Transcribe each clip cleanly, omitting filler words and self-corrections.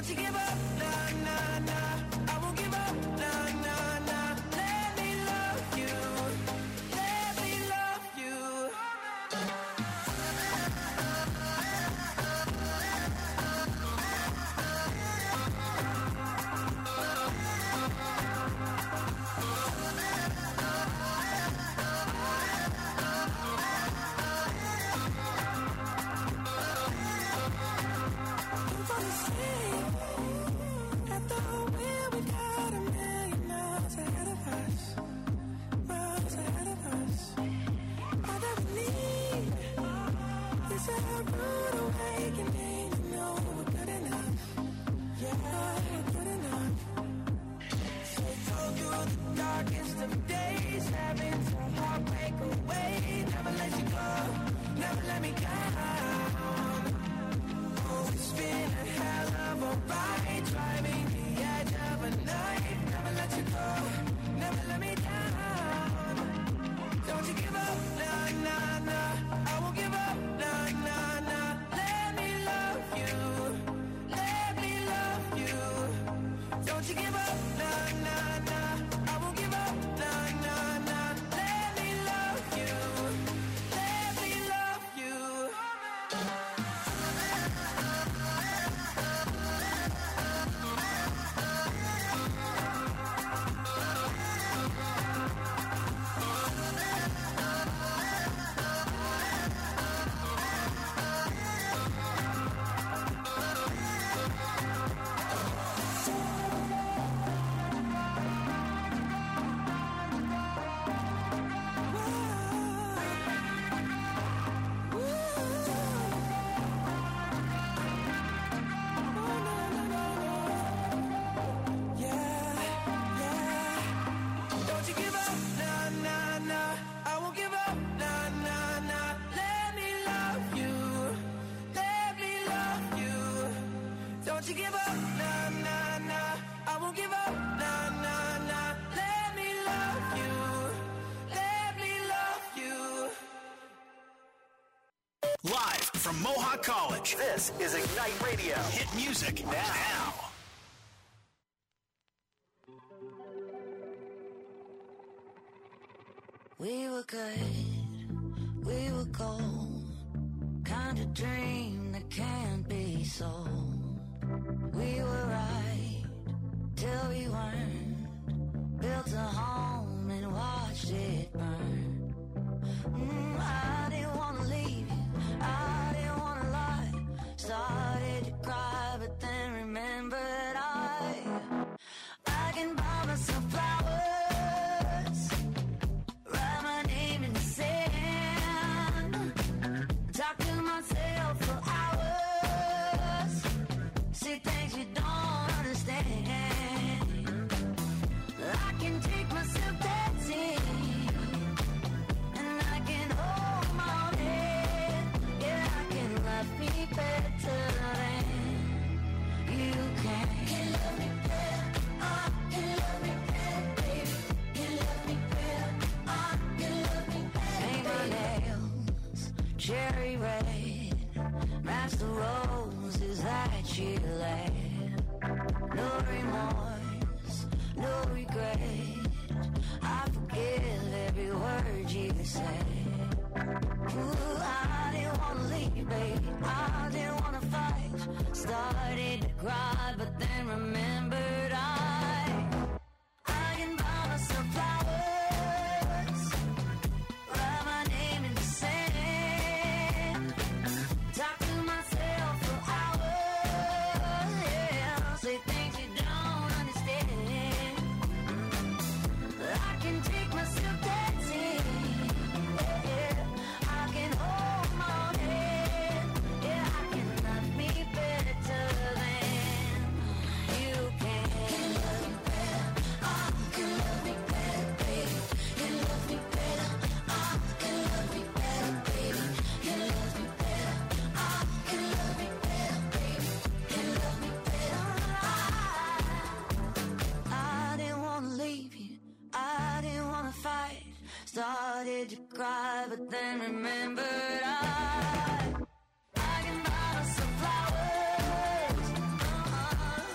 Don't you give up, nah, nah, nah. I won't give up, nah, nah, nah. Let me love you. Let me love you. Don't you give up, nah, nah, nah. I won't give up, nah, nah, nah. Let me love you. Let me love you. Live from Mohawk College, this is Ignite Radio. Hit music now. We were good, we were gold, kind of dream that can't be sold. We were right till we weren't, built a home and watched it burn. I didn't want to leave you, I didn't want to lie, started to cry but then remembered I can buy myself flowers, write my name in the sand, talk to myself for hours, see things you don't understand. I can take myself dancing, and I can hold my own head. Yeah, I can love me better than you can. Can love me better, can love me better, baby. Can love me better, can love me better. Paint my nails cherry red, match the roses that you left. No remorse, no regret, I forgive every word you said. Ooh, I didn't want to leave, baby, I didn't want to fight, started to cry but then remembered I can buy myself flowers, write my name in the sand, talk to myself for hours, yeah, say things you don't understand. I can take myself dancing, yeah, I can hold my own head, yeah, I can love me better than you can. Can love me better, can love me better, baby. Can love me better, can love me better, baby. Can love me better, can love me better, baby. Can love me better. I didn't want to leave you, I didn't want to fight, started to cry but then remembered I can buy myself flowers,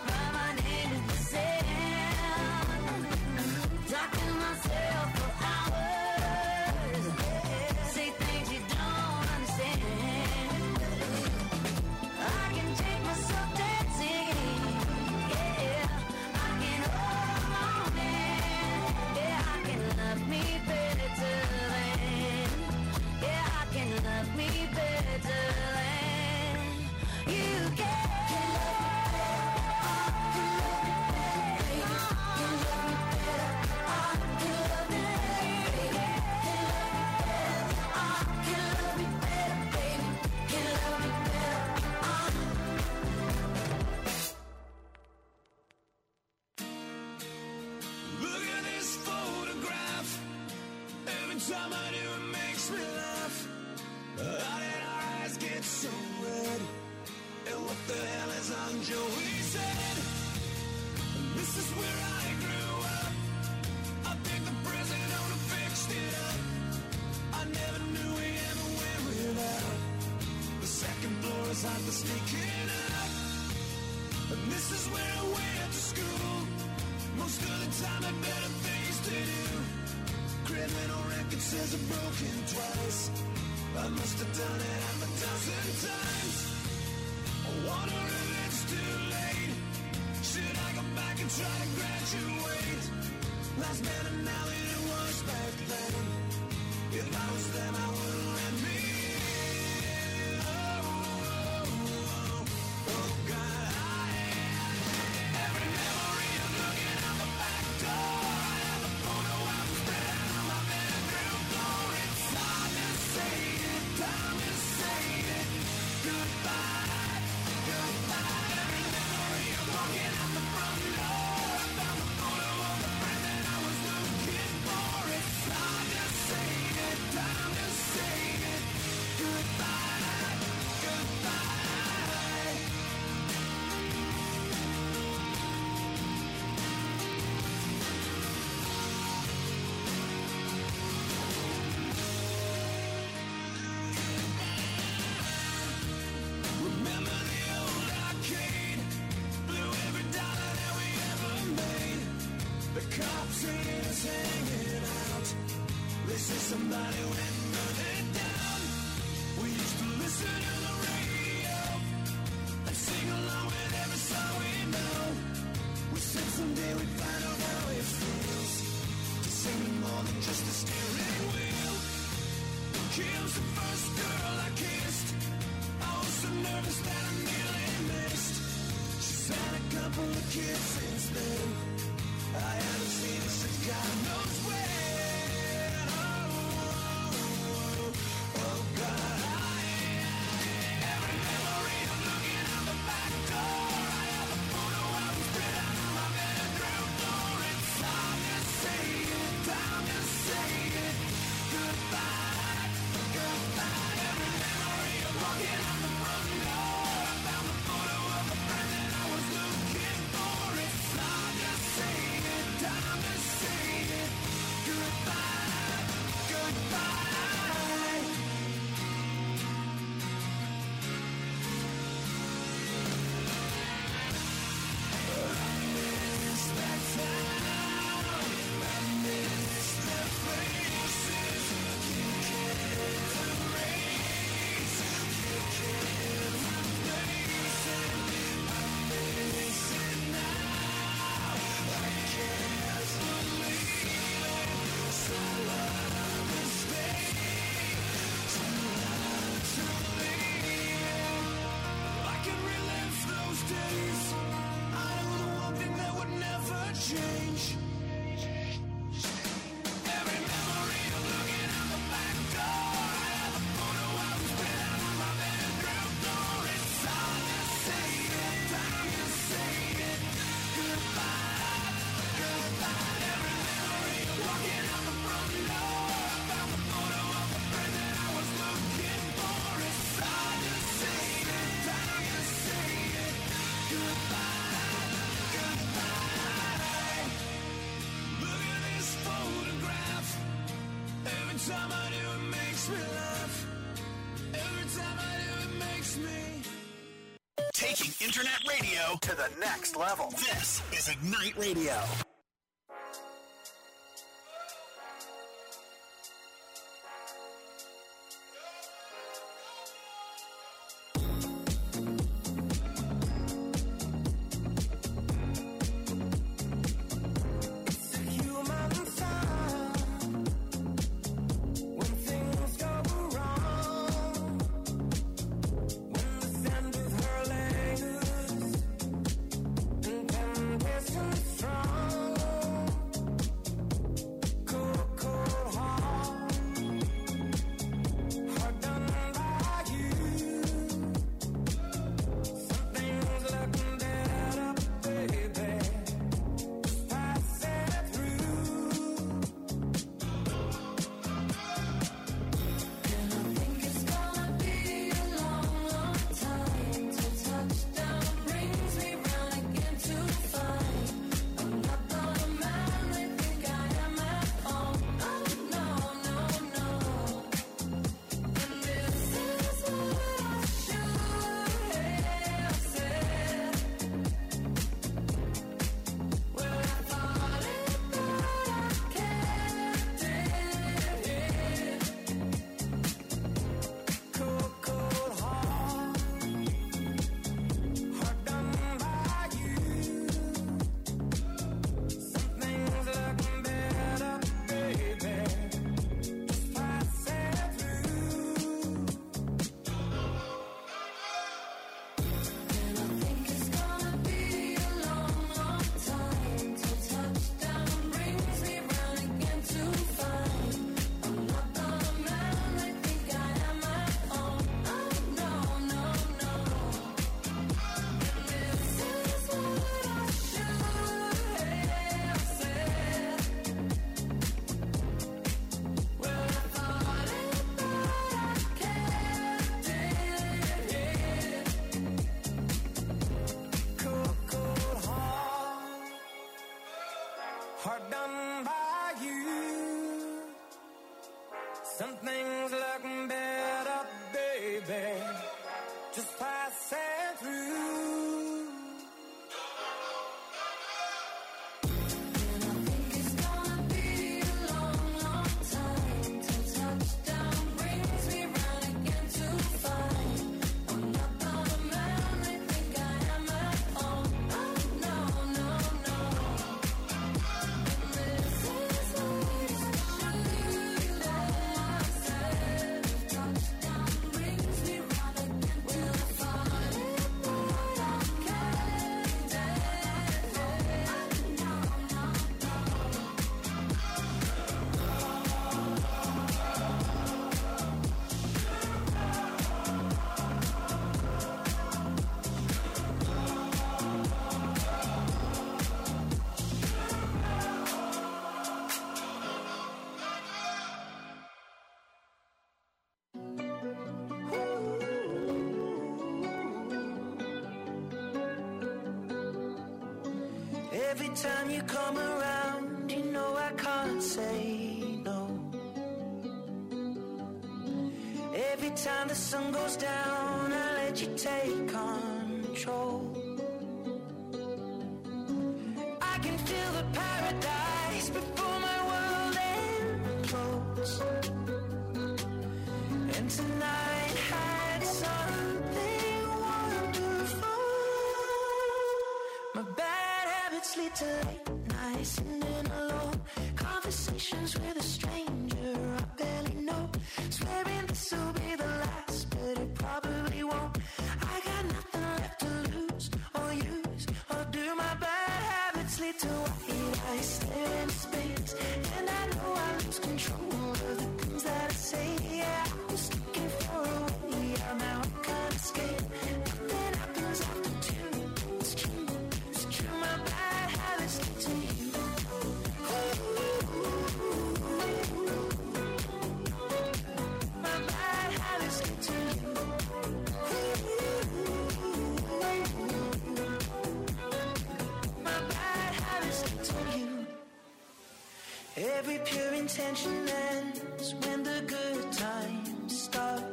Every time I do, it makes me laugh. How did our eyes get so red? And what the hell is on Joey's head? This is where I grew up. I think the president owner fixed it up. I never knew we ever went without. The second floor is hot for sneaking up. And this is where I went to school. Most of the time I better things to do. Criminal record says I've broken twice. I must have done it half a dozen times. I wonder if it's too late. Should I go back and try to graduate? Life's better now than it was back then. If I was them, I wouldn't let me in. Oh, God, every memory of looking out the back door. I have a photo of the spread on my bedroom floor. It's hard to say it, time to say it. Goodbye, goodbye. Every memory of walking out the front door. I found the photo of the friend that I was looking for. It's hard to say it, time to say it. Goodbye, goodbye. Remember the old arcade? Blew every dollar that we ever made. The cops seen us hanging out. They say somebody went and burned it down. We used to listen to the radio and sing along with every song we know. We said someday we'd find out how it feels to sing with more than just a steering wheel. Kim's the first girl I kissed. I was so nervous that I nearly missed. She's had a couple of kids since then. I haven't seen her since God knows when. Oh, God. Every memory of looking out the back door. I have a photo of the spread out on my bedroom floor. It's time to say it, time to say it. Goodbye, goodbye. Every memory of walking out the front door. I found the photo of a friend that I was looking for. It's time to say it, time to say it. Goodbye, goodbye. I miss that town. I miss their faces. You can't erase. You can't replace it. I miss it now. I can't believe it. So what a mistake. Too hard to leave. I can relive those days. I know the one thing that would never change. Every memory of looking out the back door. I have a photo of the spread out on my bedroom floor. It's hard to say it, time to say it. Goodbye, goodbye. Every memory of walking out the front door. I found the photo of the friend that I was looking for. It's hard to say it, time to say it. Goodbye, goodbye. Look at this photograph. Every time I do, it makes me laugh. Every time I do, it makes me. Taking internet radio to the next level. This is Ignite Radio. It's a human sign when things go wrong. When the sound of her lingers and temptation strong. Every time you come around, you know I can't say no. Every time the sun goes down, I let you take control. I can feel the paradise before my world implodes. And tonight had something wonderful. My bad habits lead to late nights sitting alone. Conversations with a stranger I barely know. Swearing this will be the last, but it probably won't. I got nothing left to lose or use or do. My bad habits lead to white eyes staring into space. And I know I lose control of the things that I say. Yeah, I was looking for a way out, now I can't escape. Nothing happens after two. It's true, it's true. My bad habits lead to you. My bad habits lead to you. My bad habits lead to you. Every pure intention ends when the good times start.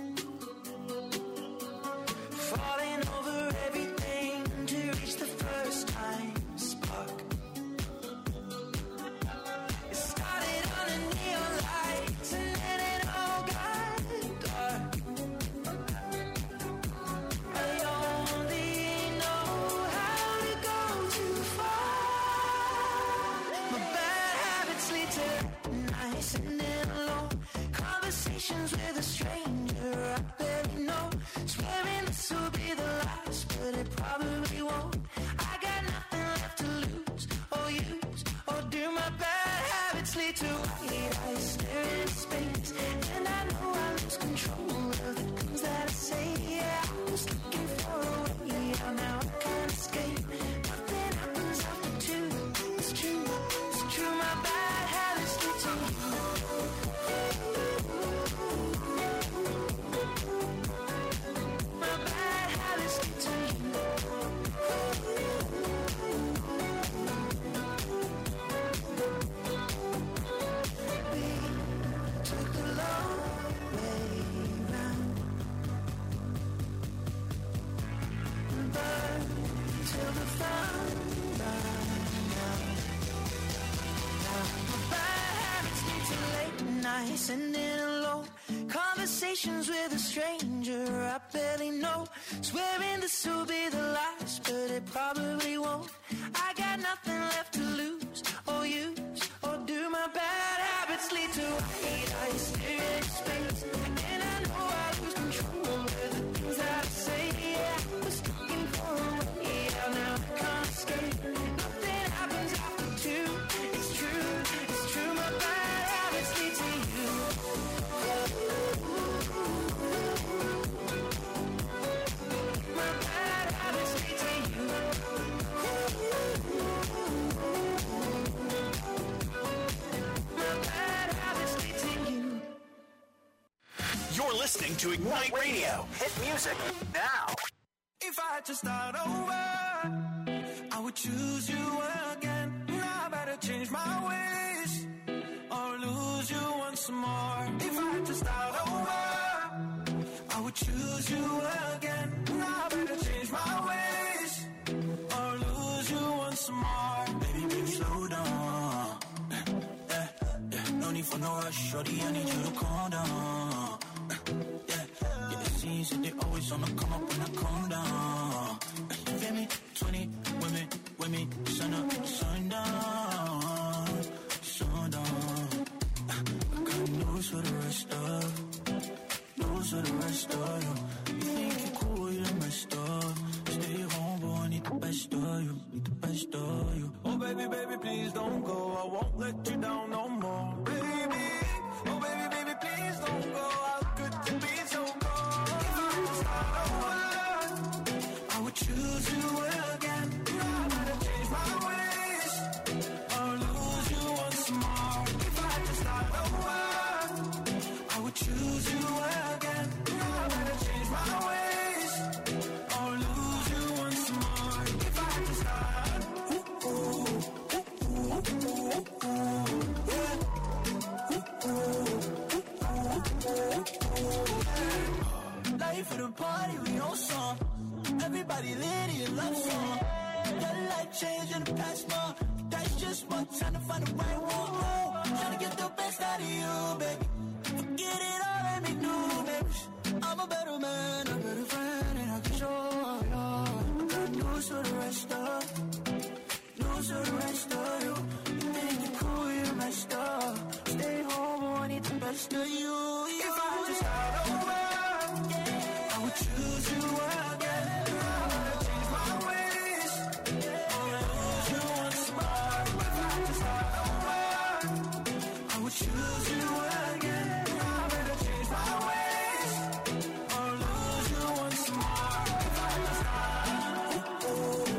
Falling over everything to reach the first time spark. It started on a neon light and then it all got dark. I only know how to go too far. My bad habits lead to nights and then alone. Conversations with a stranger I barely know. Swearing this will be the last, but it probably won't. I got nothing left to lose or use or do. My bad habits lead to white eyes staring into space. And I know I lose control of the things that I say. Yeah, I was looking for a way out, now I can't escape. Nothing happens after two. It's true, it's true. My bad habits lead to you. My bad habits lead to you. We took the long way round, burned till the fun ran out. My bad habits lead to late nights and in alone. Conversations with a stranger I barely know. Swearing this will be the last, but it probably won't. I got nothing left to lose or use or do. My bad habits lead to white eyes staring into space. And I know I lose control of the things that I say. Yeah, I was looking for a way out, now I can't escape. Nothing happens after two. It's true, it's true. My bad habits lead to you. My bad habits lead to you. My bad habits lead to you. You're listening to Ignite Radio. Hit music now. If I had to start over, I would choose you again. Now I better change my ways or lose you once more. If I had to start over, I would choose you again. Now I better change my ways or lose you once more. Baby, baby, slow down. Yeah, yeah. No need for no rush, shorty, I need you to calm down. Yeah, yeah, it seems that they always on the come up when I calm down. You feel me? 20 women, sun up, sundown, sundown. I got news for the rest of, news for the rest of you. You think you're cool, you're messed up. Stay home, boy, I need the best of you, need the best of you. Oh baby, baby, please don't go, I won't let you down no more. Baby, oh baby, baby, please don't go. How could you be so cold? If I had to start over, I would choose you again. Now I better change my ways or lose you once more. If I had to start over, I would choose you again. Now I better change my ways or lose you once more. If I had to start, ooh, ooh. trying to pass more. That's just one, trying to find the right one. Trying to get the best out of you, baby. Forget it all, let me do, baby. I'm a better man, a better friend, and I can show you. Got news for the rest of, news for the rest of you. You think you're cool, you're messed up. Stay home, I need the best of you. If I just start over, I would choose you again. I wanna change my ways. I'll lose you once more. If I just start over, I would choose you again. I better change my ways. I'll lose you once more. If I just start over.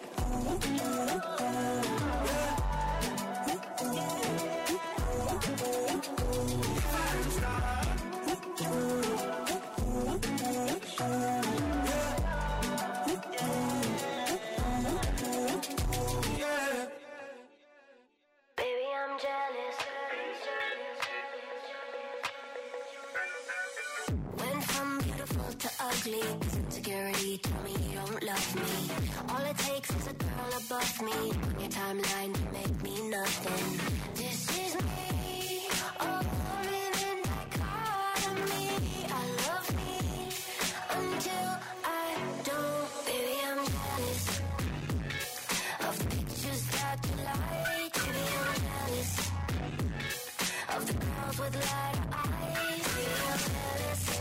Insecurity, tell me you don't love me. All it takes is a girl above me on your timeline to make me nothing. This is me, a woman in dichotomy. I love me until I don't. Baby, I'm jealous of the pictures that you like. Baby, I'm jealous of the girls with light eyes. Baby, I'm jealous.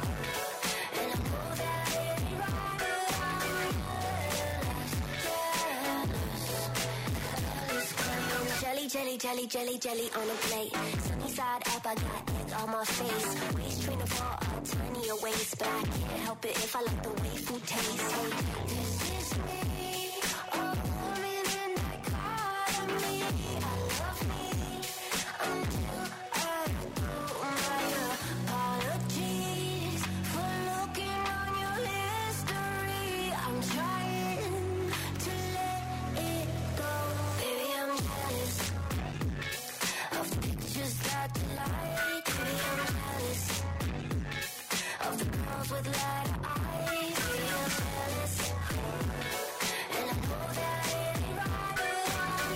Jelly, jelly, jelly, jelly on a plate. Sunny side up, I got egg on my face. Waist train to fall out, tiny your waist, but I can't help it if I like the way food tastes. Hey, this is me, a woman in dichotomy. I love me until I do. My apologies for looking on your history. I'm trying to let it go. Baby, I'm jealous of the pictures that you like. Baby, I'm jealous of the girls with light eyes. Baby, I'm jealous, and I know that it ain't right, but I'm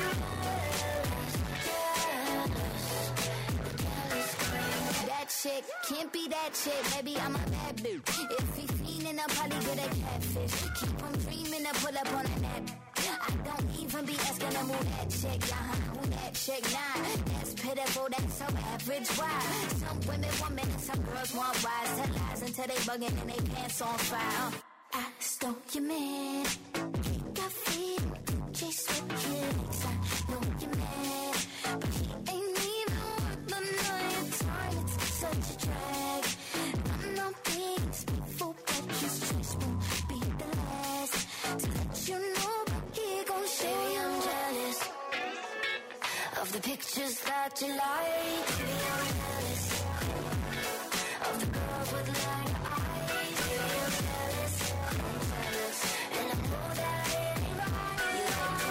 jealous, queen. That chick can't be that chick, baby, I'm a bad bitch. If he fiendin', I'll probably get a catfish. Keep on dreaming to pull up on a nap. I don't even be asking to move that chick, who that chick, nah. That's pitiful, that's so average, why? Some women want men and some girls want wise. Tell lies until they bugging and they pants on fire. I stole your man, kick your feet, chase with your legs. I know you're mad, but he ain't even worth the night time. It's such a drag. I'm not being spiteful, but your stress won't be the last to let you know. Baby, I'm jealous of the pictures that you like. Baby, I'm jealous of the girls with light eyes. Baby, I'm jealous, and I know that it ain't right.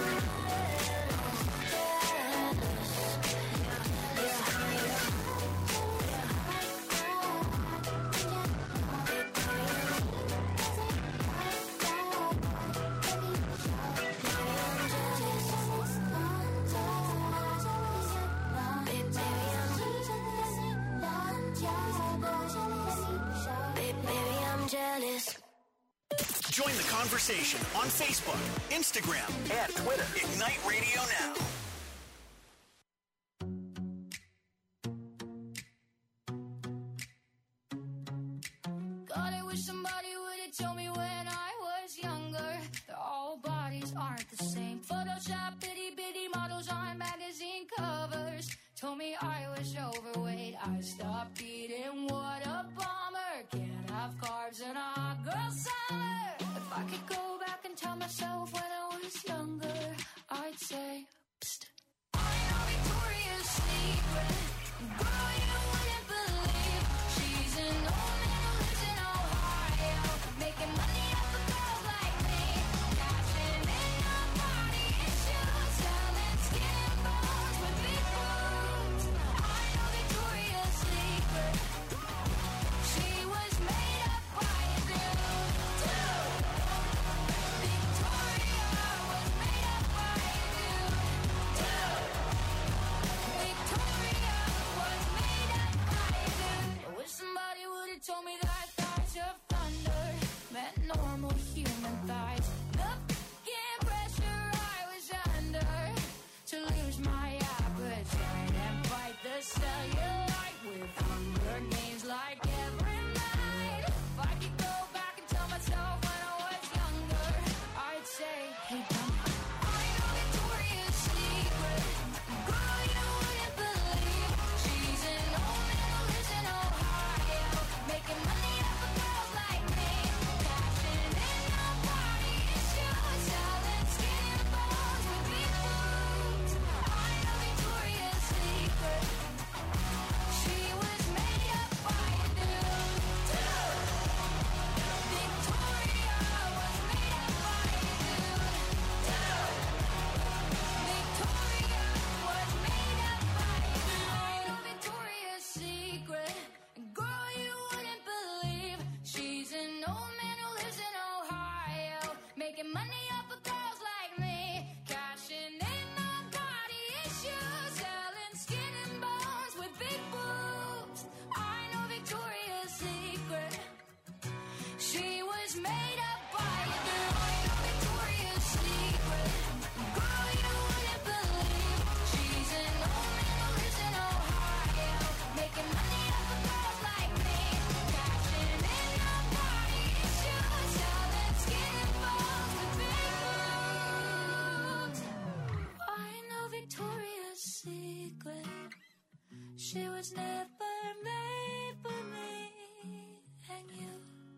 Jealous. Join the conversation on Facebook, Instagram, and Twitter. Ignite Radio Now. God, I wish somebody would have told me when I was younger that all bodies aren't the same. Photoshop, bitty models on magazine covers told me I was overweight. I stopped eating, what a bummer. Can't have carbs in a hot girl summer. If I could go back and tell myself when I was younger, I'd say, psst. I know Victoria's Secret. Girl, you wouldn't believe. She's an old man who lives in Ohio, making money off of girls like me. Cashing in on body issues, selling skin and bones with big boobs. I know Victoria's Secret. She was made up by a dude, too. Victoria was made up by Hey, dummy. I know Victoria's Secret. Girl, you wouldn't believe. She's an old man who lives in Ohio, making money off of girls like me. Cashing in on body issues, selling skin and bones with big boobs. I know Victoria's Secret. She was made up by a dude. Victoria was made up by a dude. Victoria was made up by a dude. I know Victoria's Secret. And girl, you wouldn't believe. She's an old man who lives in Ohio, making money off of girls like me. Cashing in on body issues, selling skin and bones with big boobs. I know Victoria's Secret. She was made up by a dude. I know Victoria's Secret. Girl, you wouldn't believe. She's an old man who lives in Ohio, making money off of girls like me. Cashing in on body issues, selling skin and bones with big boobs. I know Victoria's Secret. She was never made for me and you.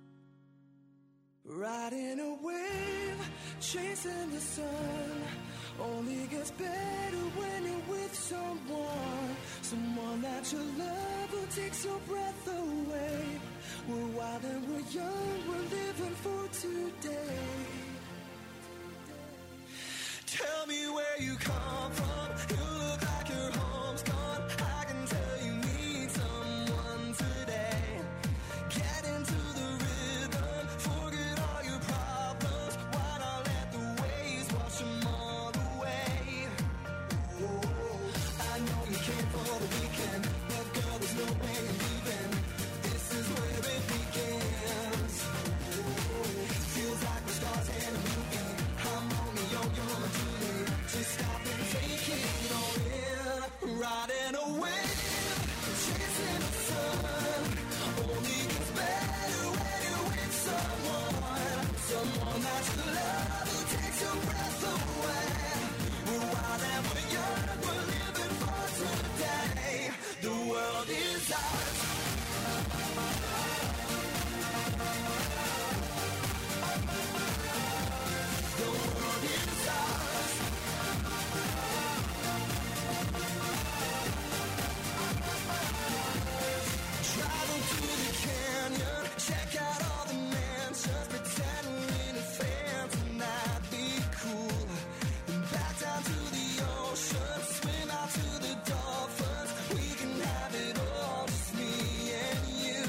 Riding a wave, chasing the sun. Only gets better when you're with someone. Someone that you love who takes your breath away. We're wild and we're young, we're living for today. Tell me where you come from. You look like your home's gone. I can tell you need someone today. Get into the rhythm, forget all your problems. Why not let the waves wash them all away? I know you came for the weekend, but girl, there's no way you're leaving. This is where it begins. Feels like the stars in a movie. I'm Romeo, you're my Julie. Just stop and take it all in. Riding a wave, chasing the sun. Only gets better when you're with someone. Someone that you love who takes your breath away. We're wild and we're young, we're living for today. The world is ours. The world is ours. Travel to the canyon, check out all the mansions, pretend we're in a fancy night, be cool. Then back down to the ocean, swim out to the dolphins. We can have it all, just me and you.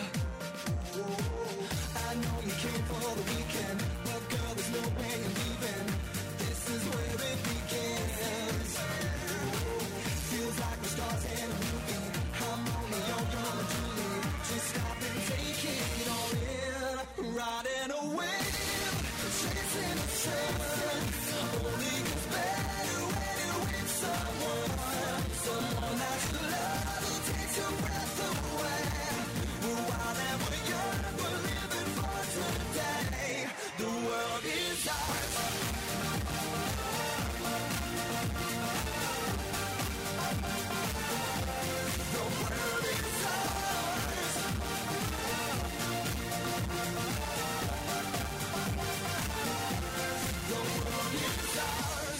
I know you came for the weekend, but girl, there's no way you're leaving. This is where it begins. Feels like the stars in a movie. I'm Romeo, you're my Julie. Just stop and take it all in. Riding a wave, chasing the sun. Only gets better when you're with someone. Someone that you love who takes your breath away. We're wild and we're young, we're living for today. The world is ours. The world is ours. The world is ours.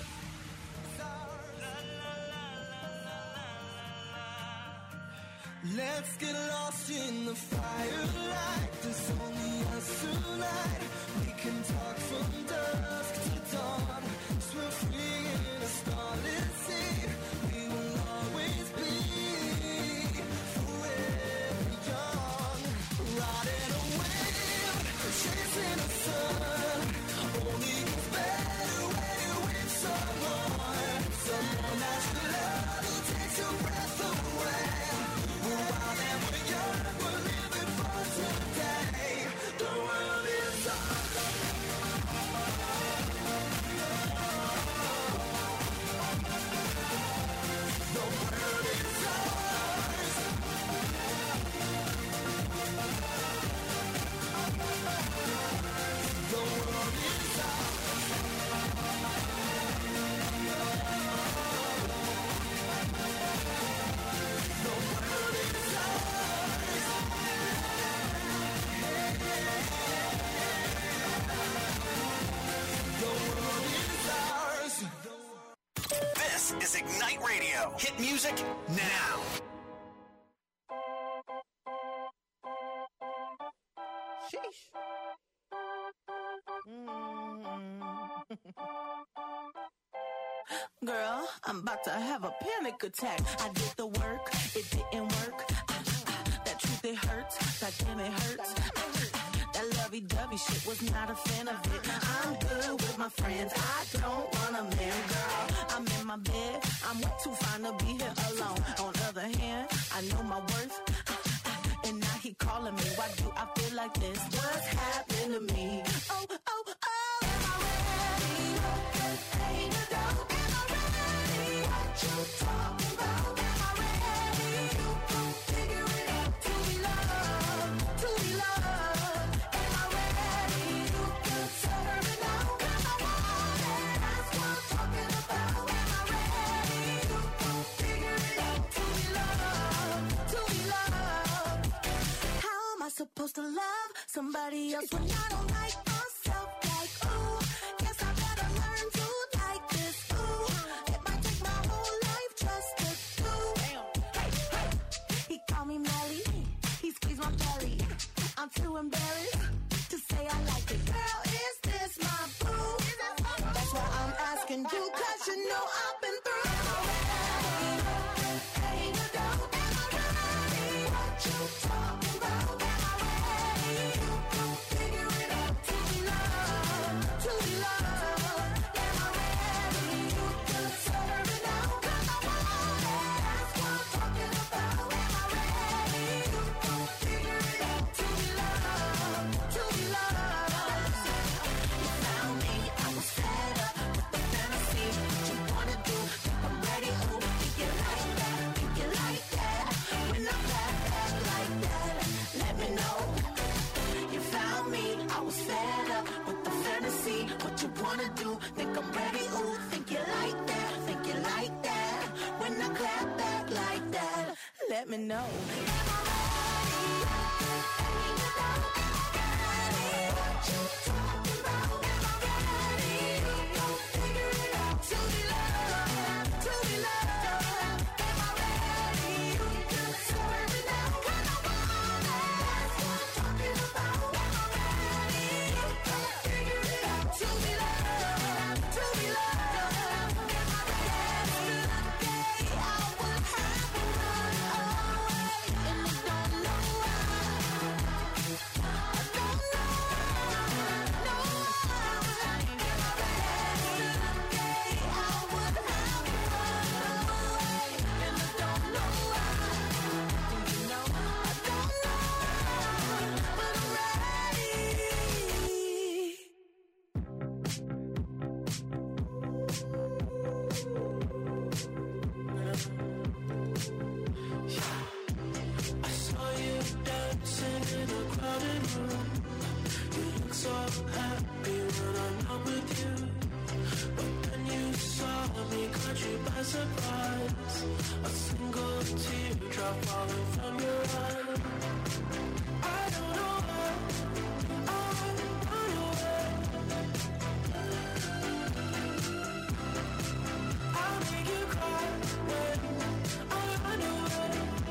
Let's get lost in the firelight. There's only us tonight. We can talk from dusk to dawn. Swim free in a starlit sea. We will always be forever young. Riding a wave, chasing the sun. Only gets better when you're with someone. Someone that you love who takes your breath away. We're wild and we're young, we're living for today. The world is ours. This is Ignite Radio. Hit music now. Sheesh. Girl, I'm about to have a panic attack. I did the work, it didn't work. That truth, it hurts. That damn, it hurts. That lovey-dovey shit was not a fan of it. I'm good with my friends. I don't want a man, girl. I'm in my bed. I'm way too fine to be here alone. On the other hand, I know my worth. And now he calling me. Why do I feel like this? What's happened to me? Oh, oh, oh. Am I ready? Ain't no doubt. Am I ready? What you talking about? Am I ready? You gon' figure it out. To be loved. To be loved. Am I ready? You can serve it now. 'Cause I want it. That's what I'm talking about. Am I ready? You gon' figure it out. To be loved. To be loved. How am I supposed to love somebody else when I don't like myself? Like, ooh, guess I better learn to like this. Ooh, it might take my whole life just to do. Hey, hey. He called me Melly. He squeezed my belly. I'm too embarrassed to say I like it. Girl, is this my boo? That's why I'm asking you, 'cause you know I've been through. Ain't no doubt. Am I ready? What you talking about? Am I ready? You gon' figure it out. To be loved. To be loved. Am I ready? You can serve it now. 'Cause I want it. That's what I'm talking about. Am I ready? You gon' figure it out. To be loved. To be loved. You found me. I was fed up with the fantasy. What you wanna do? Think I'm ready. Ooh, think you like that? Think you like that? When I'm back like that, let me know. You found me. I was fed up with the fantasy. What you wanna do? Think I'm ready. Ooh, think you like that? Think you like that? When I clap back like that, let me know. Am I ready? Ain't no doubt. Am I ready? What you talking about? Am I ready? You gon' figure it out. To be loved. To be loved. Am I ready? You can serve it now. 'Cause I want it. That's what I'm talking about. Am I ready? You gon' figure it out. To be loved. To be loved. Am I ready? Day I would have to run away. And I don't know why. I don't know. No. Am I ready? Day I would have to run away. And I don't know why. You know, I don't know. But I'm ready. I saw you dancing in a crowded room. You look so happy when I'm not with you. But then you saw me, caught you by surprise. A single teardrop falling from your eye. I don't know why. I run away. I'll make you cry when I run away.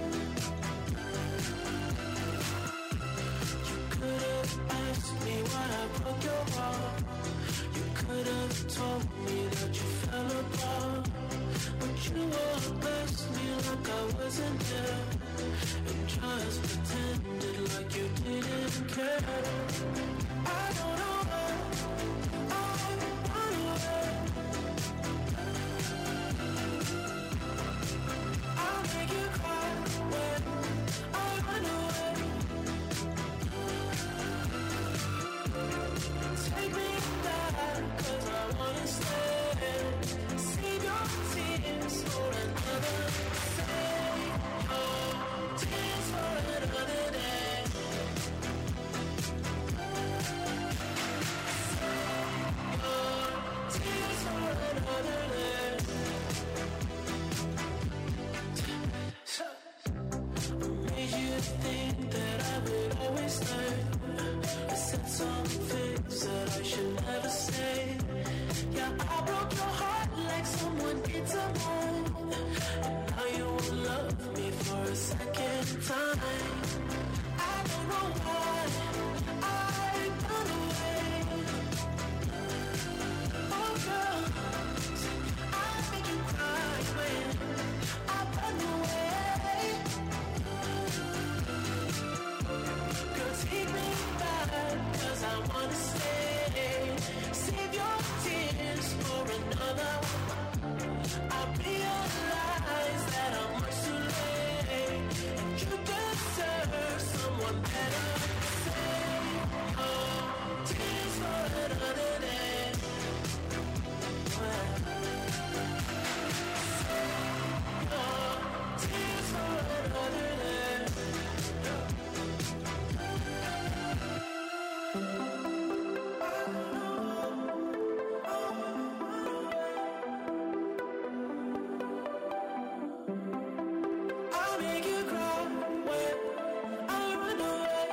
You could have asked me why I broke your heart. You could have told me that you fell apart. But you walked me like I wasn't there. And just pretended like you didn't care. I don't know why. I run away. I'll make you cry when I run away. Take me back, 'cause I wanna stay. Save your tears for another day. Your tears for another day. Save your tears for another day. What made you think that I would always stay? I said some things that I should never say. Yeah, I broke your heart like like someone did someone. And now you won't love me for a second time. I don't know why I run away. Oh girl, I make you cry when I run away. Girl, take me back, 'cause I wanna stay. Save your tears for another. I realize that I'm much too late, and you deserve someone better. Save your tears for another day. Save your tears for another day. I'll make you cry when I run away.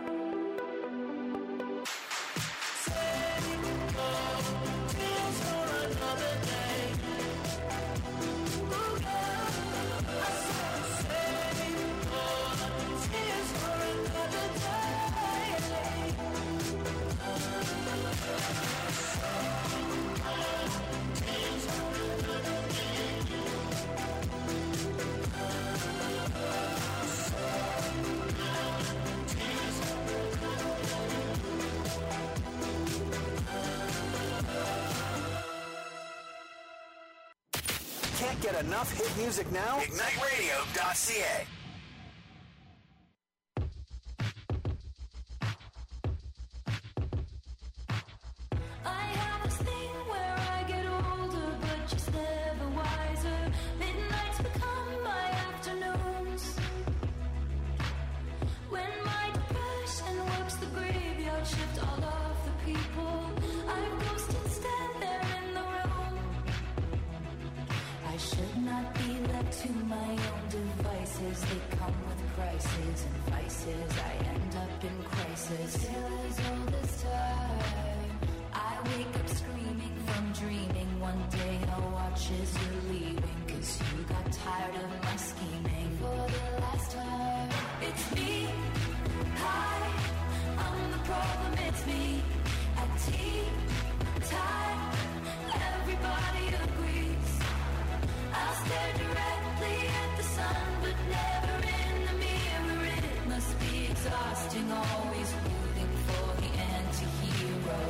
Save your tears for another day. Oh girl, I said save your tears for another day. Can't get enough hit music now? IgniteRadio.ca. I have this thing where I get older, but just never wiser. Midnights become my afternoons. When my depression works the graveyard shift, all of the people I've ghosted stand there in the room. I should not be left to my own devices. They come with prices and vices. I end up in crisis. Still as all this time, I wake up screaming from dreaming. One day I'll watch as you're leaving, 'cause you got tired of my scheming. For the last time, it's me. Hi, I'm the problem, it's me. At tea time, everybody agrees. I'll stare directly at the sun, but never in the mirror. It must be exhausting, always rooting for the anti-hero.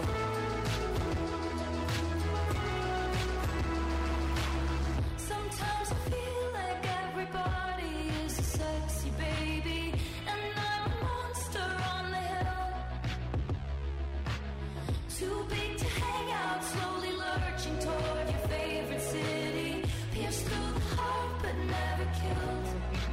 Sometimes I feel like everybody is a sexy baby, and I'm a monster on the hill. Too big to hang out, slowly lurching toward your favorite city. Pierced through the heart, but never killed.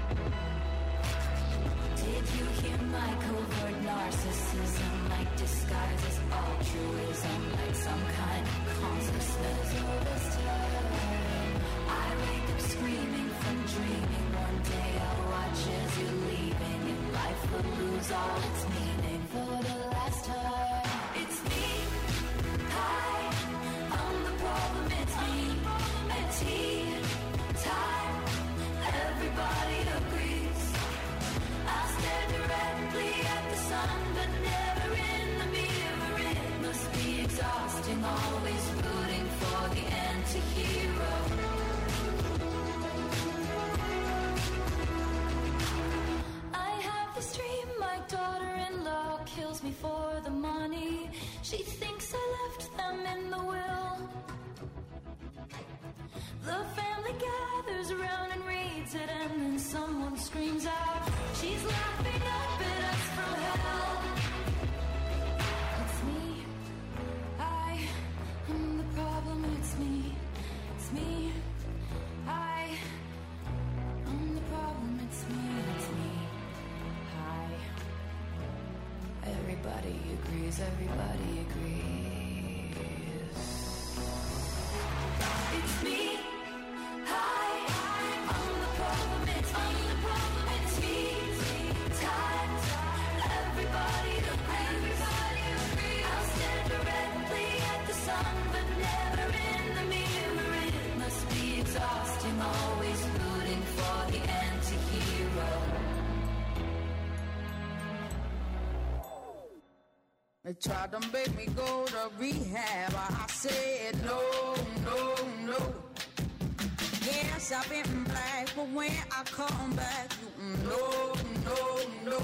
Did you hear my covert narcissism? Like disguise as altruism, like some kind of consciousness. All this time, I wake up screaming from dreaming. One day I'll watch as you're leaving, and life will lose all its meaning. For the last time, it's me. Hi, I'm the problem, it's me. At tea time, everybody agrees. I'll stare directly at the sun, but never in the mirror. It must be exhausting, always rooting for the anti-hero. I have this dream, my daughter-in-law kills me for the money. She thinks I left them in the will. The family gathers around and reads it, and then someone screams out, she's laughing up at us from hell. It's me. I am the problem, it's me. It's me. I am the problem, it's me. It's me. Hi. Everybody agrees, everybody agrees. It's me. Hi, I'm the problem, it's me. It's me. Time, everybody agrees. I'll stare directly at the sun, but never in the mirror. It Tried to make me go to rehab. I said no, no, no. Yes, I've been black, but when I come back, no, no, no.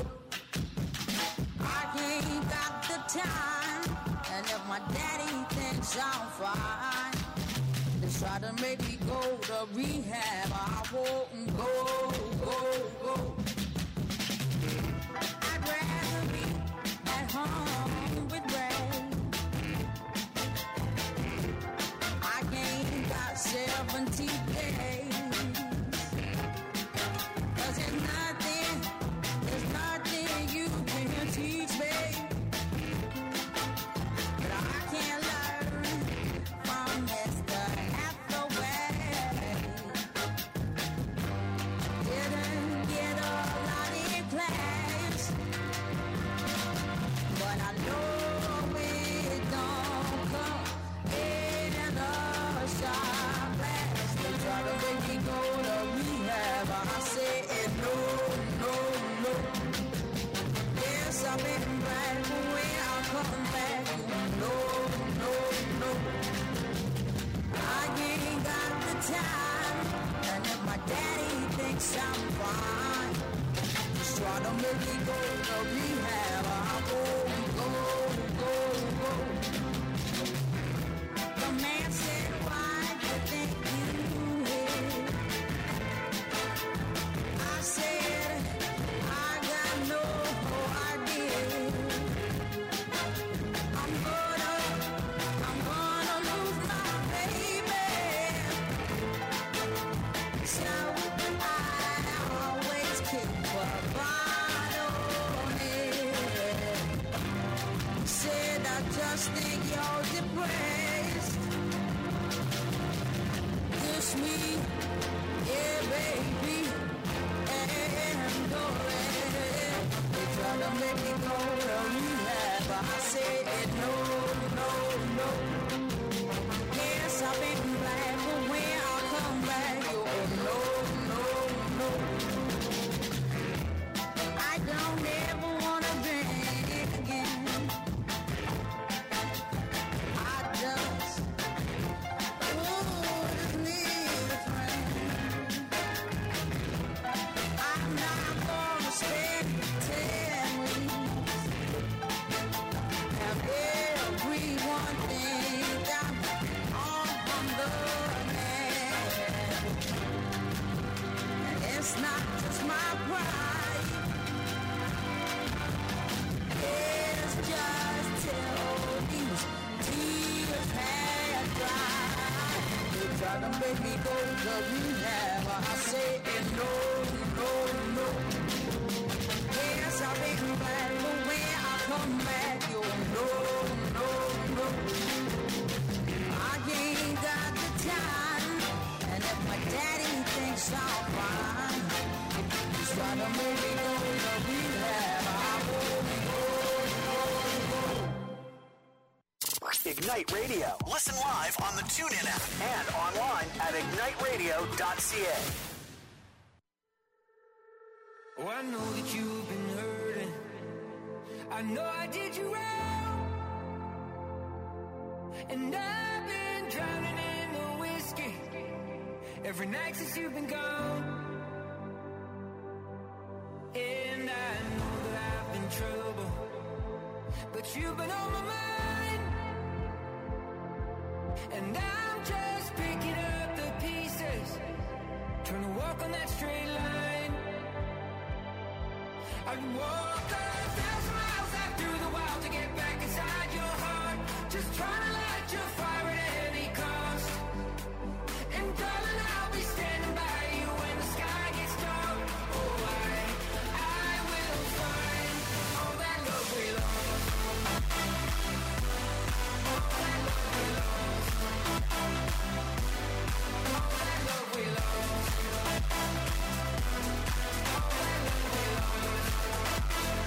I ain't got the time, and if my daddy thinks I'm fine, they try to make me go to rehab. I won't go, go, go. I'd rather be at home with Ray. I ain't got 70 days. 'Cause there's nothing you can teach me that I can't learn from Mr. Hathaway. Didn't get a lot in class, but I know it don't come in a shot glass. They try to make me go to rehab. I said no, no, no. Yes, I've been black, but when I come back, no, no, no. I ain't got the time, and if my daddy thinks I'm fine, just try to make me go to rehab. I won't go, go, go. The man said, why do you think you hit? I said, I got no idea. I'm gonna lose my baby. So I always keep a bottle on it. Said I just think you're depressed. Kiss me, yeah, baby, and go ahead. They try to make me go to rehab, but I said no, no, no. Yes, I've been black, but when I come back, you're no, no, no. I don't ever wanna drink again. I just need a friend. I'm not gonna spend 10 weeks. Have everyone think I'm on the man. And it's not just my pride. It's just till these tears had dried. They try to make me go to rehab. I say no, no, no. Yes, I've been black, but when I come back, you're no, no, no. I ain't got the time, and if my daddy thinks I'm fine, he's trying to make me go to rehab. I won't go, go, go. Ignite Radio. Listen live on the TuneIn app and online at igniteradio.ca. Oh, I know that you've been hurting. I know I did you wrong. And I've been drowning in the whiskey every night since you've been gone. And I know that I've been trouble, but you've been on my mind. And I'm just picking up the pieces, trying to walk on that straight line. I'd walk 1,000 miles out through the wild to get back inside your heart, just trying to light your fire at any cost. And darling, I'll be standing by you when the sky gets dark. Oh, I will find all that love we lost. All that love we lost. All that love we lost. All that love we lost.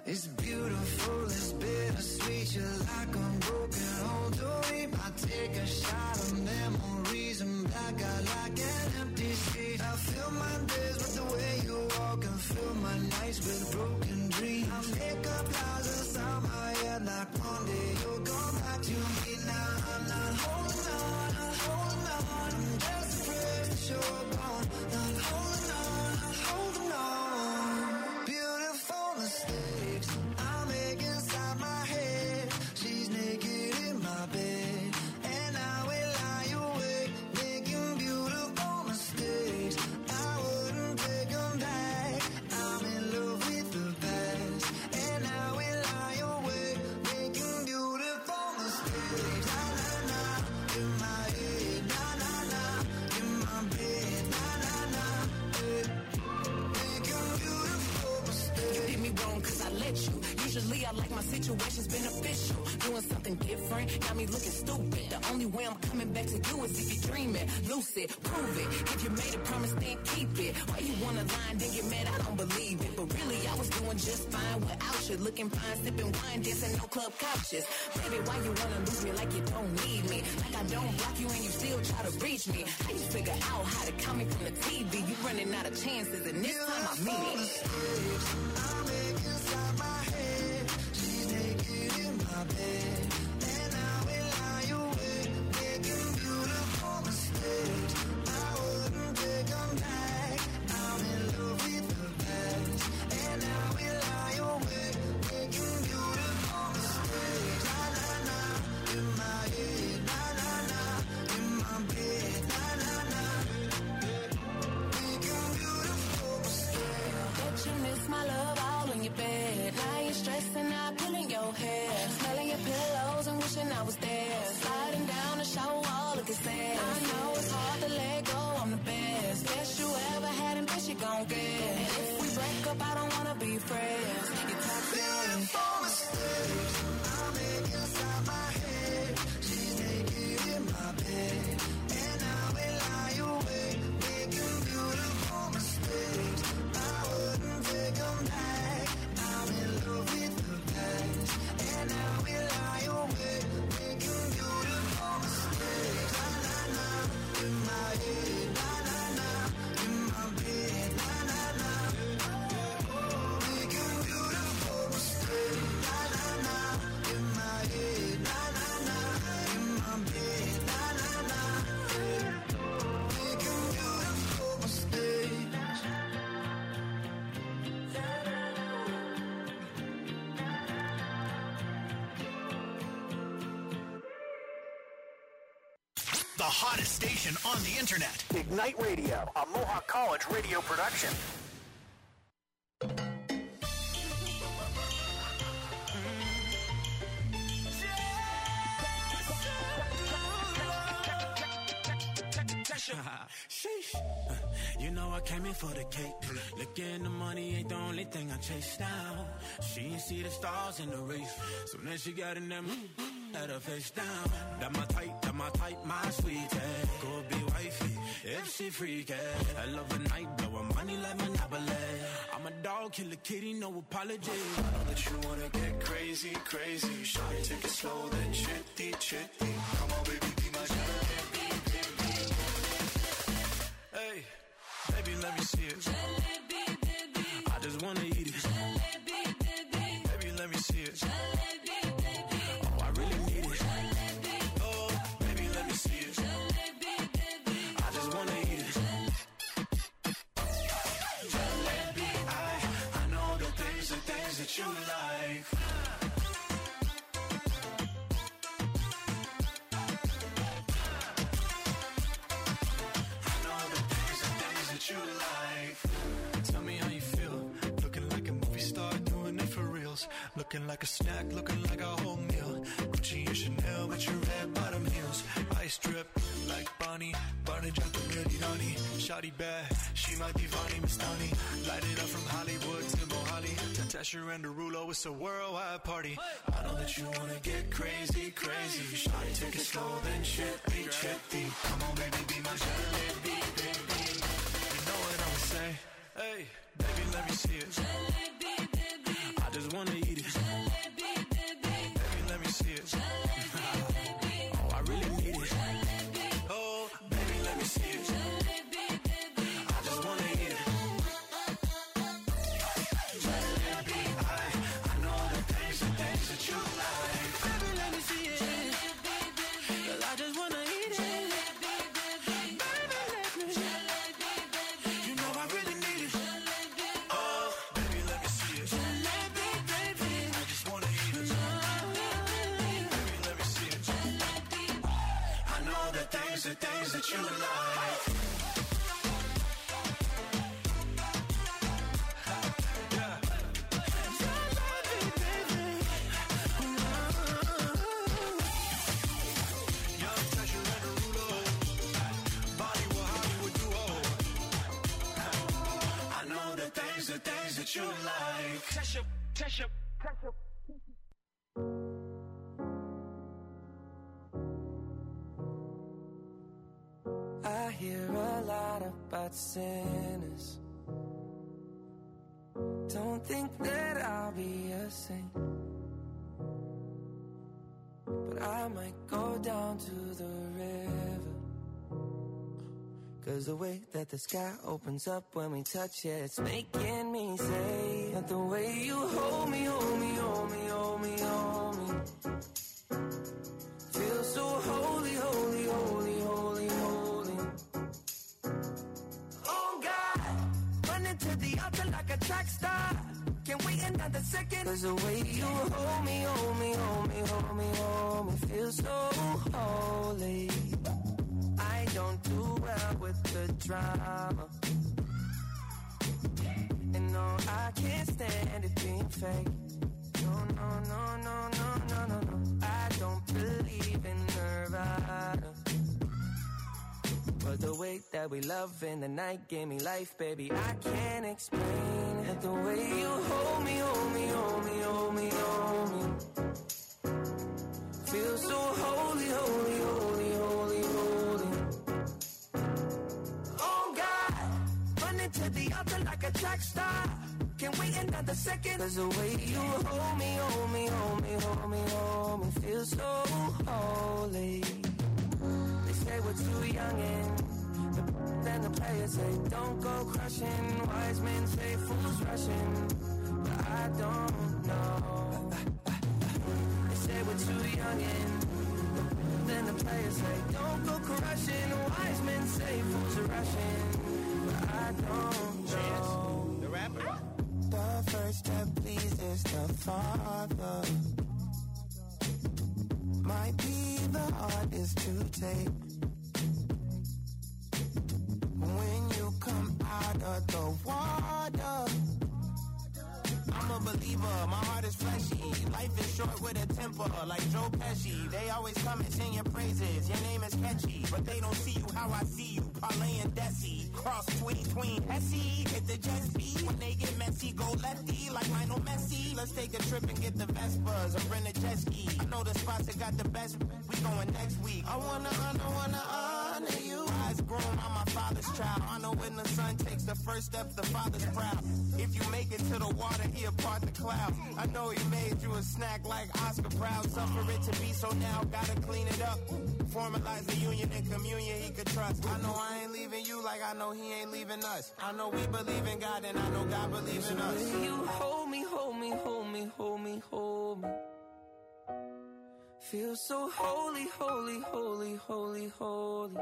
It's beautiful, it's bittersweet. You're like a broken home to me. I take a shot of memories and black out like an empty street. I fill my days with the way you walk and fill my nights with broken dreams. I make up lies inside my head like one day you'll come back to me. Now I'm not holding on, not holding on. I'm just afraid that you're gone. Not holding on, not holding on. Beautiful mistakes I make inside my head. She's naked in my bed, and I will lie awake, making beautiful mistakes. I wouldn't take them back. I'm in love with the past, and I will lie awake, making beautiful mistakes. Na na na, in my head. Na na na, in my bed. Na na na, making beautiful mistakes. You did me wrong cause I let you. Usually I like my situations beneficial. Doing something different, got me looking stupid. The only way I'm coming back to you is if you're dreaming. Lucid, prove it. If you made a promise, then keep it. Why you wanna lie and then get mad? I don't believe it. But really, I was doing just fine without you. Looking fine, sipping wine, dancing no club couches. Baby, why you wanna lose me like you don't need me? Like I don't block you and you still try to reach me. How you figure out how to count me from the TV? You running out of chances and this time I mean it. I make inside my head. She's naked in my bed, and I will lie awake, making beautiful mistakes. I wouldn't take them back. I'm in love with the past, and I will lie awake, making beautiful mistakes. Na na na, in my head. Na na na, in my bed. Na na na, making beautiful mistakes. Bet you miss my love all in your bed. Now you're stressing out, pulling your hair, smelling your pillows and wishing I was there. Sliding down the shower wall, looking sad. I know it's hard to let go, I'm the best. Best you ever had and best you gon' get. And if we break up, I don't wanna be friends. You talk Beautiful mistakes I make inside my head. She's naked in my bed, and I will lie awake, making beautiful mistakes. I wouldn't take them back. I'm in love with the past, and I will lie awake, making beautiful mistakes. Na na na, in my head. Na na na, in my bed. Na na na, making beautiful mistakes. Na na na, in my head. Na na na, in my bed. Na na na, making beautiful mistakes. The hottest station on the internet. Ignite Radio, a Mohawk College radio production. Sheesh. You know I came in for the cake. Looking the money ain't the only thing I chase down. She ain't see the stars in the race, so then she got in them. Had her face down. That my type, my sweetie. Go be wifey if she freaky. I love a night, blowing money like Monopoly. I'm a dog, kill a kitty, no apology. I know that you wanna get crazy, crazy. Shawty, take it slow, then chitty, chitty. Come on, baby, be my jalebi, baby. Hey, baby, let me see it. Jalebi, baby. I just wanna eat it. Jalebi, baby. Baby, let me see it. Jalebi, baby. Oh, I really need it. Jalebi, Oh, baby, let me see it. jalebi, baby. I just wanna eat it. Jalebi, I know the things that you like. I know the things that you like. Tell me how you feel. Looking like a movie star, doing it for reals. Looking like a snack, looking like a whole meal. Gucci and Chanel with your red bottom heels. Ice drip like Bonnie. Barney dropped the ready Donnie. Shawty bad, she might be Vonnie Mastani. Light it up from Hollywood to Mohali. To Tesher and Derulo, it's a worldwide party. I know that you wanna get crazy, crazy. Shawty, take it slow, then chitty, chitty. Come on, baby, be my jalebi, baby. You know what I'ma say? Hey, baby, let me see it. Jalebi, baby. I just wanna eat things that you like. The things that you like. Touch up. I hear a lot about sinners. Don't think that I'll be a saint, but I might go down to the river. 'Cause the way that the sky opens up when we touch it, it's making me say that the way you hold me, hold me, hold me, hold me, hold me, feels so holy, holy, holy, holy, holy. Oh God, running to the altar like a track star. Can't wait another second. 'Cause the way you hold me, hold me, hold me, hold me, hold me, feels so holy. I don't do well with the drama, and no, I can't stand it being fake. No, no, no, no, no, no, no, no. I don't believe in Nirvana, but the way that we love in the night gave me life, baby. I can't explain it. The way you hold me, hold me, hold me, hold me, hold me, feels so holy, holy, holy, holy, holy. To the altar like a track star. Can't wait another second. 'Cause the way you hold me, hold me, hold me, hold me, hold me, feels so holy. They say we're too young and then the players say don't go crushing. Wise men say fools rushing, but I don't know. They say we're too young and then the players say don't go crushing. Wise men say fools are rushing, I don't know. The rapper. The first step pleases the Father. Might be the hardest to take. When you come out of the water, I'm a believer, my heart is fleshy. Life is short with a temper, like Joe Pesci. They always come and sing your praises. Your name is catchy, but they don't see you how I see you. Parlay and Desi, cross tween, Hesse. Hit the jet speed, when they get messy, go lefty, like Lionel Messi. Let's take a trip and get the Vespas, or rent a jet ski. I know the spots that got the best, we going next week. I wanna honor you. Eyes grown, I'm my father's child. I know when the son takes the first step, the father's proud. If you make it to the water, he'll part the clouds. I know he made you a snack like Oscar Proud. Suffer it to be so now, gotta clean it up. Formalize the union and communion he could trust. I know I ain't leaving you like I know he ain't leaving us. I know we believe in God and I know God believes in us. You hold me, hold me, hold me, hold me, hold me, feel so holy, holy, holy, holy, holy.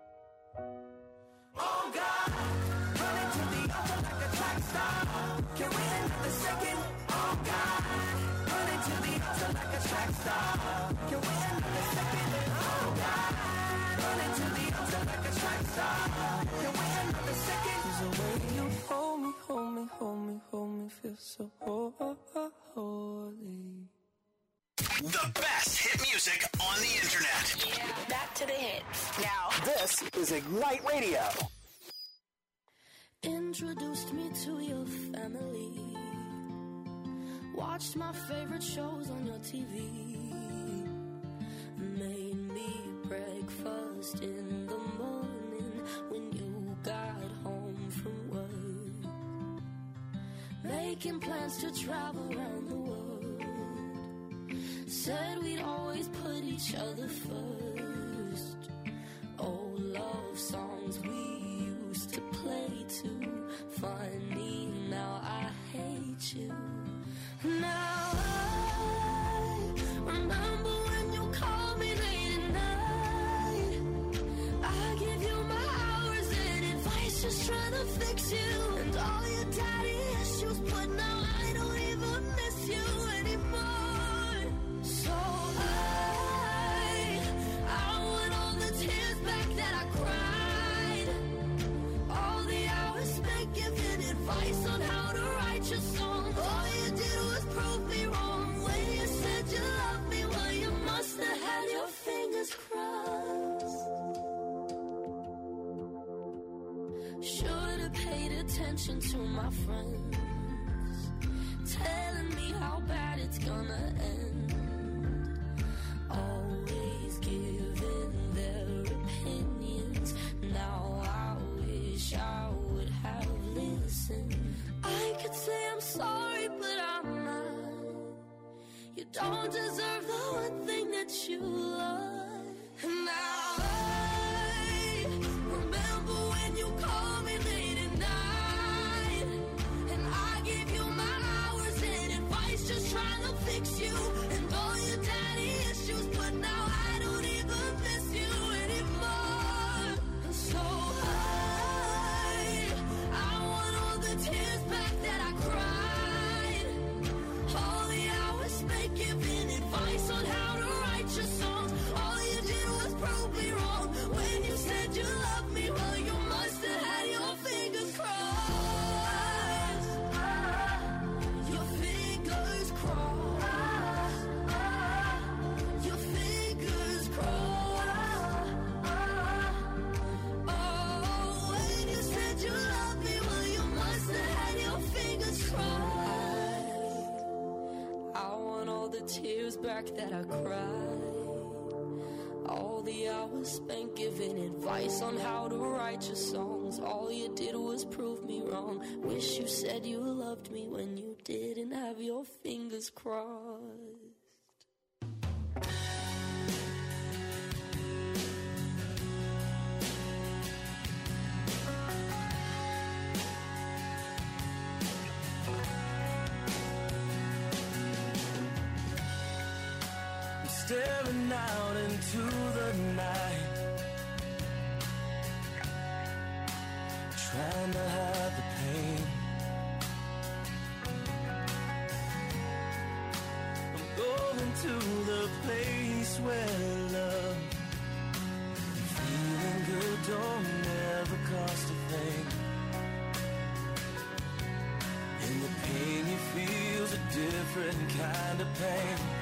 Oh God, running to the altar like a track star. Can we another second? Oh God, running to the altar like a track star. Can we another second? Oh God, running to the altar like a track star. Can we another second? 'Cause the way you hold me, hold me, hold me, hold me, feel so holy. The best hit music on the internet. Yeah. Back to the hits. Now, this is Ignite Radio. Introduced me to your family. Watched my favorite shows on your TV. Made me breakfast in the morning when you got home from work. Making plans to travel around the world. Said we'd always put each other first. Old love songs we used to play too. Funny, now I hate you. Now I remember when you called me late at night. I give you my hours and advice, just trying to fix you. And all your daddy issues, but now I don't even miss you anymore. So I want all the tears back that I cried. paid attention to my friends, telling me how bad it's gonna end. Always giving their opinions. Now I wish I would have listened. I could say I'm sorry, but I'm not. You don't deserve the one thing that you love. And now I remember when you called me late at night, and I gave you my hours and advice, just trying to fix you and all your daddy issues. But now I don't even miss you anymore. So I want all the tears back that I cried, all the hours spent giving advice on how to write your songs. All you did was prove me wrong when you said you loved me. Well, you must have had your fingers crossed. Your fingers crossed. Your fingers crossed. Oh, when you said you loved me, well, you must have had your fingers crossed. I want all the tears back that I cried, all the hours spent giving advice on how to write your songs. All you did was prove me wrong. Wish you said you loved me when you didn't have your fingers crossed. Staring out into the night, trying to hide the pain. I'm going to the place where love and feeling good don't ever cost a thing. And the pain you feel's a different kind of pain.